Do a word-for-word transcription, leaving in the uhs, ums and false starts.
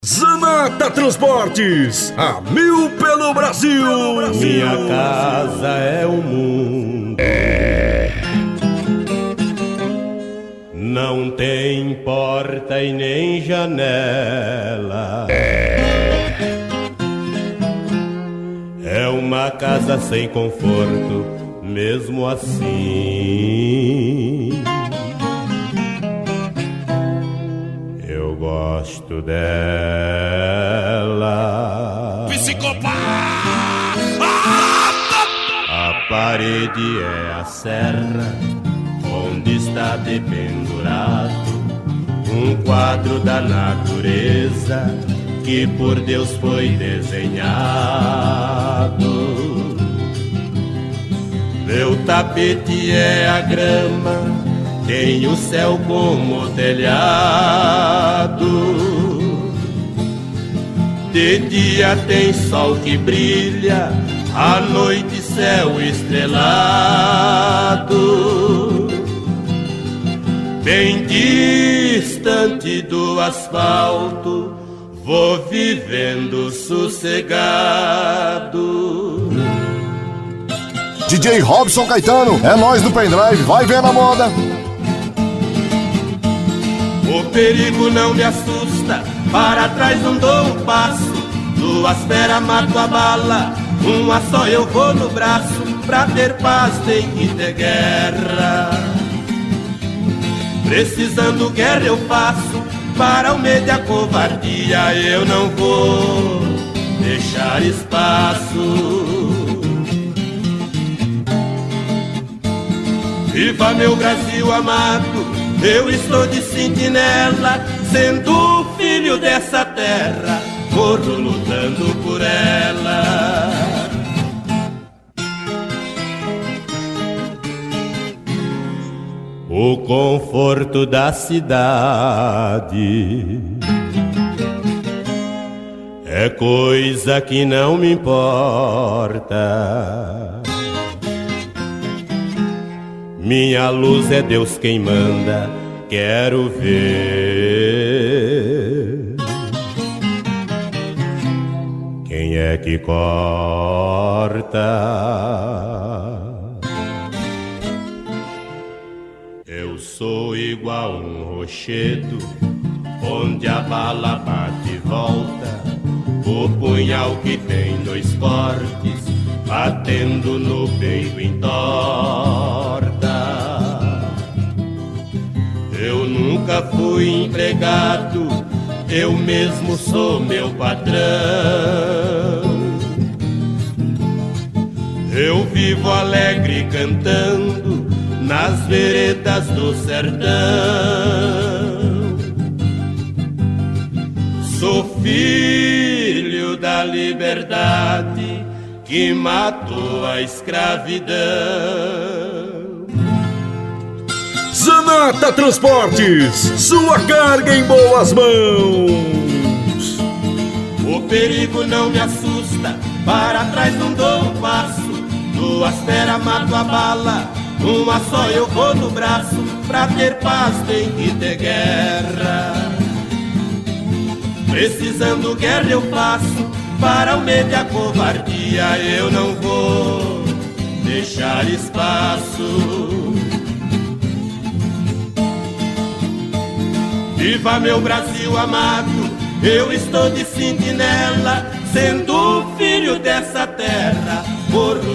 Zanata Transportes, a mil pelo Brasil. Minha casa é o mundo. É. Não tem porta e nem janela. É. É uma casa sem conforto, mesmo assim. Eu gosto dela. Psicopata! A parede é a serra onde está dependurado um quadro da natureza que por Deus foi desenhado. Meu tapete é a grama, tem o céu como telhado. De dia tem sol que brilha, à noite céu estrelado. Bem distante do asfalto, vou vivendo sossegado. D J Robson Caetano, é nós do pendrive, vai ver na moda. O perigo não me assusta, para trás não dou um passo. Duas feras mato a bala, uma só eu vou no braço. Pra ter paz tem que ter guerra. Precisando guerra eu faço, para o medo e a covardia eu não vou deixar espaço. Viva meu Brasil amado, eu estou de sentinela, sendo filho dessa terra, corro lutando por ela. O conforto da cidade é coisa que não me importa. Minha luz é Deus quem manda, quero ver quem é que corta. Eu sou igual um rochedo, onde a bala bate e volta. O punhal que tem dois cortes, batendo no peito entorta. Eu nunca fui empregado, eu mesmo sou meu patrão. Eu vivo alegre cantando nas veredas do sertão. Sou filho da liberdade que matou a escravidão. Zanata Transportes, sua carga em boas mãos. O perigo não me assusta, para trás não dou um passo. Duas feras mato a bala, uma só eu vou no braço. Pra ter paz tem que ter guerra. Precisando guerra eu faço, para o medo e a covardia eu não vou deixar espaço. Viva meu Brasil amado, eu estou de sentinela, sendo filho dessa terra, corro